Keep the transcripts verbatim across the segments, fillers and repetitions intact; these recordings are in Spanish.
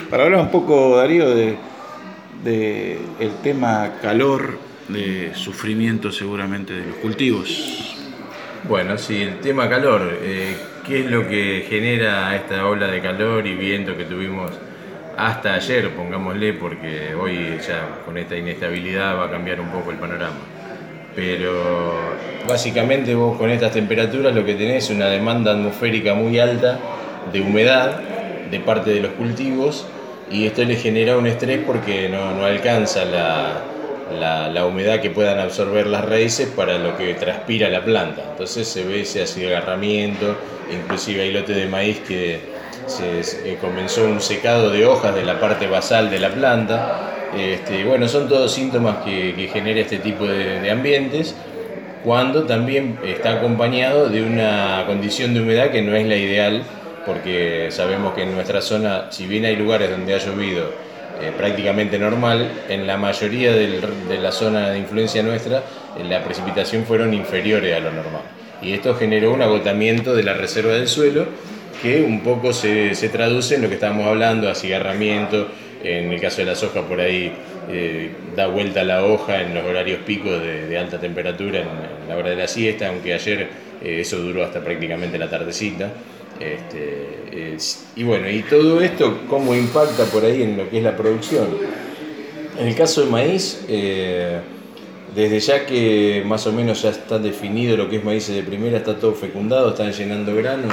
para hablar un poco, Darío, de, de el tema calor, de sufrimiento seguramente de los cultivos. Bueno, sí, el tema calor, eh, ¿qué es lo que genera esta ola de calor y viento que tuvimos hasta ayer, pongámosle, porque hoy ya con esta inestabilidad va a cambiar un poco el panorama? Pero básicamente vos con estas temperaturas lo que tenés es una demanda atmosférica muy alta de humedad de parte de los cultivos, y esto les genera un estrés porque no, no alcanza la, la, la humedad que puedan absorber las raíces para lo que transpira la planta. Entonces se ve ese acigarramiento, inclusive hay lotes de maíz que se, se comenzó un secado de hojas de la parte basal de la planta. Este, bueno, son todos síntomas que, que genera este tipo de, de ambientes, cuando también está acompañado de una condición de humedad que no es la ideal, porque sabemos que en nuestra zona, si bien hay lugares donde ha llovido eh, prácticamente normal, en la mayoría del, de la zona de influencia nuestra, eh, la precipitación fueron inferiores a lo normal. Y esto generó un agotamiento de la reserva del suelo, que un poco se, se traduce en lo que estábamos hablando, acigarramiento. En el caso de la soja, por ahí eh, da vuelta la hoja en los horarios picos de, de alta temperatura, en, en la hora de la siesta, aunque ayer eh, eso duró hasta prácticamente la tardecita. Este, es, y bueno, y todo esto, ¿cómo impacta por ahí en lo que es la producción? En el caso de maíz, eh, desde ya que más o menos ya está definido lo que es maíz de primera, está todo fecundado, están llenando granos,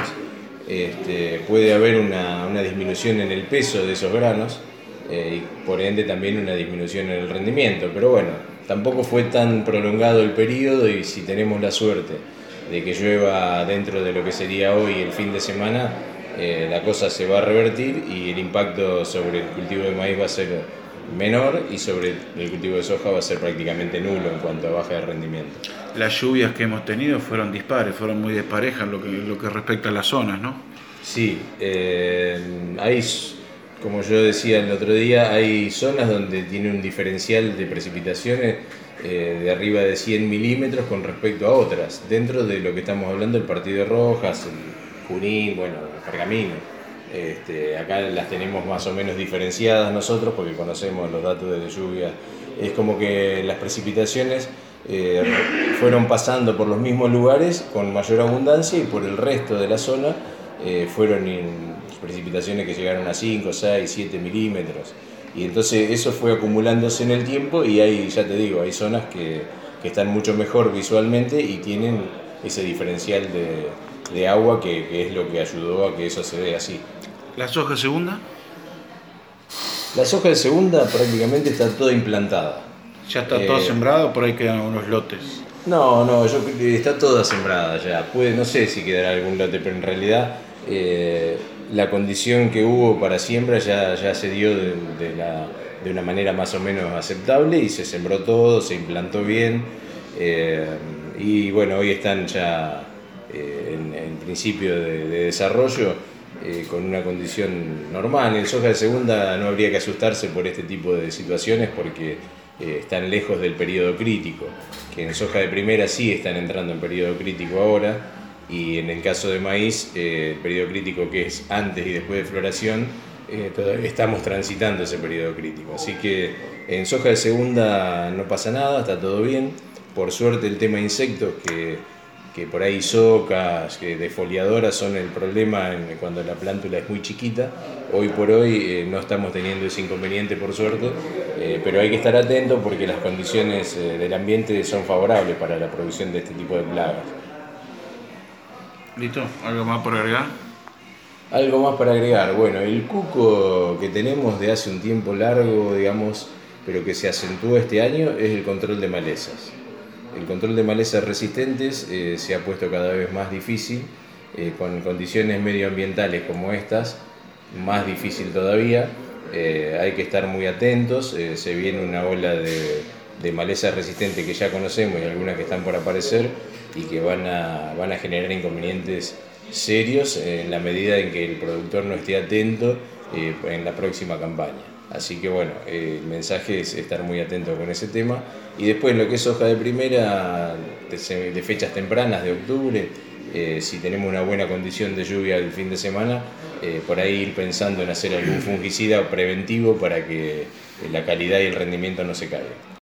este, puede haber una, una disminución en el peso de esos granos, eh, y por ende también una disminución en el rendimiento, pero bueno, tampoco fue tan prolongado el periodo, y si tenemos la suerte de que llueva dentro de lo que sería hoy el fin de semana, eh, la cosa se va a revertir y el impacto sobre el cultivo de maíz va a ser menor, y sobre el cultivo de soja va a ser prácticamente nulo en cuanto a baja de rendimiento. Las lluvias que hemos tenido fueron dispares, fueron muy desparejas en lo que, lo que respecta a las zonas, ¿no? Sí, eh, hay, como yo decía el otro día, hay zonas donde tiene un diferencial de precipitaciones eh, de arriba de cien milímetros con respecto a otras, dentro de lo que estamos hablando, el Partido de Rojas, el Junín, bueno, el Pergamino. Este, acá las tenemos más o menos diferenciadas nosotros porque conocemos los datos de lluvia. Es como que las precipitaciones eh, fueron pasando por los mismos lugares con mayor abundancia, y por el resto de la zona eh, fueron in, precipitaciones que llegaron a cinco, seis, siete milímetros. Y entonces eso fue acumulándose en el tiempo, y hay, ya te digo, hay zonas que, que están mucho mejor visualmente y tienen ese diferencial de, de agua que, que es lo que ayudó a que eso se vea así. ¿La soja segunda? La soja de segunda prácticamente está toda implantada. ¿Ya está eh, todo sembrado o por ahí quedan unos lotes? No, no, yo, está toda sembrada ya. Puede, no sé si quedará algún lote, pero en realidad eh, la condición que hubo para siembra ya, ya se dio de, de, la, de una manera más o menos aceptable, y se sembró todo, se implantó bien. Eh, y bueno, hoy están ya eh, en, en principio de, de desarrollo. Eh, con una condición normal. En soja de segunda no habría que asustarse por este tipo de situaciones porque eh, están lejos del periodo crítico, que en soja de primera sí están entrando en periodo crítico ahora, y en el caso de maíz, eh, el periodo crítico que es antes y después de floración, eh, todavía estamos transitando ese periodo crítico. Así que en soja de segunda no pasa nada, está todo bien. Por suerte el tema de insectos, que que por ahí socas, que defoliadoras son el problema en, cuando la plántula es muy chiquita. Hoy por hoy eh, no estamos teniendo ese inconveniente, por suerte, eh, pero hay que estar atento porque las condiciones eh, del ambiente son favorables para la producción de este tipo de plagas. ¿Listo? ¿Algo más por agregar? Algo más para agregar. Bueno, el cuco que tenemos de hace un tiempo largo, digamos, pero que se acentuó este año, es el control de malezas. El control de malezas resistentes eh, se ha puesto cada vez más difícil, eh, con condiciones medioambientales como estas, más difícil todavía. Eh, hay que estar muy atentos, eh, se viene una ola de, de malezas resistentes que ya conocemos y algunas que están por aparecer y que van a, van a generar inconvenientes serios en la medida en que el productor no esté atento eh, en la próxima campaña. Así que bueno, eh, el mensaje es estar muy atento con ese tema. Y después lo que es soja de primera, de, de fechas tempranas de octubre, eh, si tenemos una buena condición de lluvia el fin de semana, eh, por ahí ir pensando en hacer algún fungicida preventivo para que la calidad y el rendimiento no se caigan.